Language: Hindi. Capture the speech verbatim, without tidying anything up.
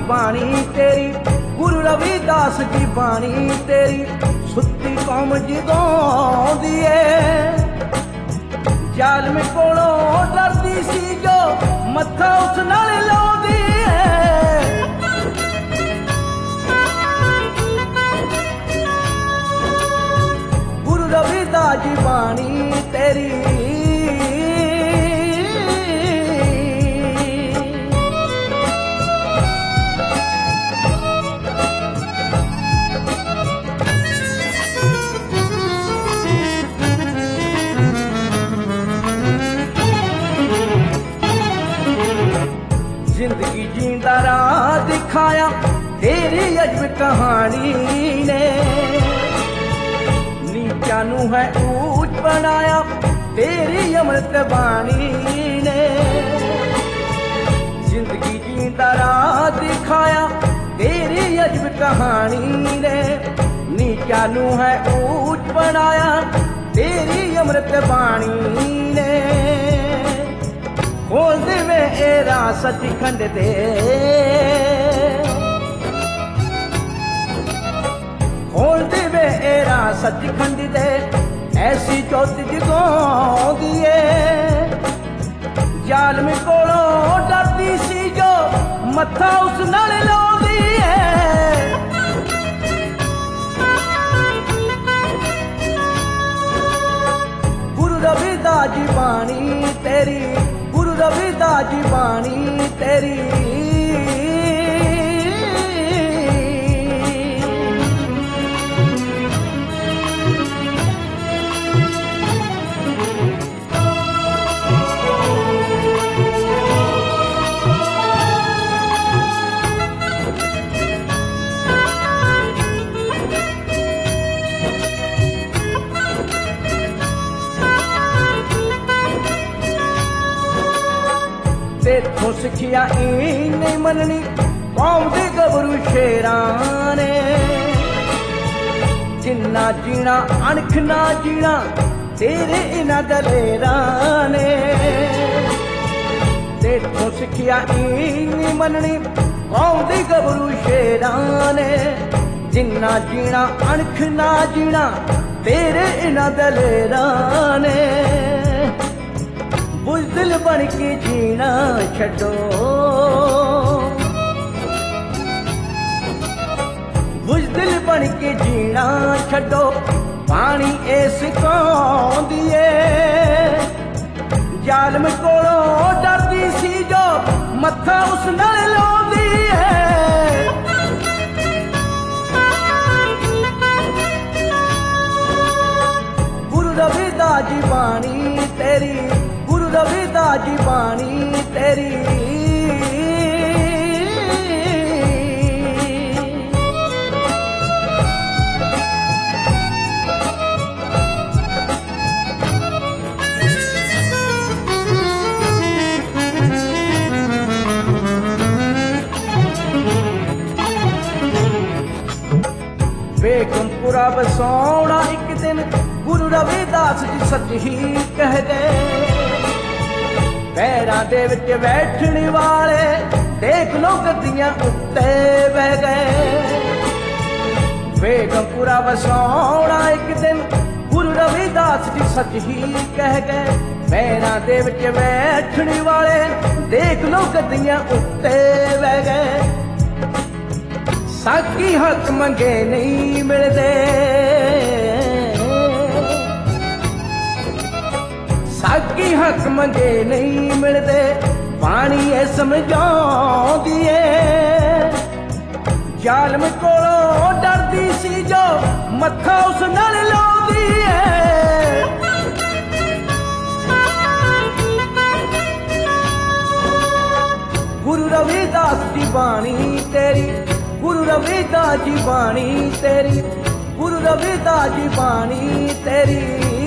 बाणी तेरी, गुरु रविदास जी बाणी तेरी, सुती कौम जगाउंदी है। जालम कोलों डरदी सी जो मत्था उस नाल लाउंदी है। गुरु रविदास जी बाणी तेरी, जिंदगी जींदा राह दिखाया तेरी अजब कहानी ने। नीचा नू है ऊंच बनाया तेरी अमृत बाणी ने। जिंदगी जींदा राह दिखाया तेरी अजब कहानी ने। नीचा नू है ऊंच बनाया तेरी अमृत बाणी ने। खोल देवे एरा सचखंड दे, खोल देवे एरा सचखंड दे, ऐसी जोत जगाउंदी है। जालम कोलों डरदी सी जो मत्था उस नाल लाउंदी है। गुरु रविदास जी बाणी तेरी, गुरु रविदास जी बाणी तेरी। तेथों सिखिया ई नहीं मननी कौम दे गबरू शेरां ने। जिन्ना जीना अणख ना जीना तेरे इना दलेरां ने। तेथों सिखिया ई नहीं मननी कौम दे गबरू शेरां ने। जिन्ना जीना अणख ना जीना तेरे इना दलेरां ने। बुज़दिल बन के जीना छड्डो, बुज़दिल बन के जीना छड्डो, पानी ए सिखाउंदी है। जालम कोलों डरदी सी जो मत्था उस नाल लाउंदी है। गुरु रविदास जी बाणी तेरी, गुरु रविदास जी बाणी तेरी। बेगमपुरा बसौना एक दिन गुरु रविदास जी सच ही कह गए। पैरां दे विच बैठण वाले देख लो गद्दियां उत्ते बह गए। बेगमपुरा बसौना एक दिन गुरु रविदास जी सच ही कह गए। पैरां दे विच बैठण वाले देख लो गद्दियां उत्ते बह गए। साकी हक मंगे नहीं मिलदे, साकी हक मंगे नहीं मिलदे, पानी ए समझाउंदी है। जालम कोलों डरदी सी जो मत्था उस नाल लाउंदी है। गुरु रविदास जी बाणी तेरी, गुरु रविदास जी बाणी तेरी, गुरु रविदास जी बाणी तेरी।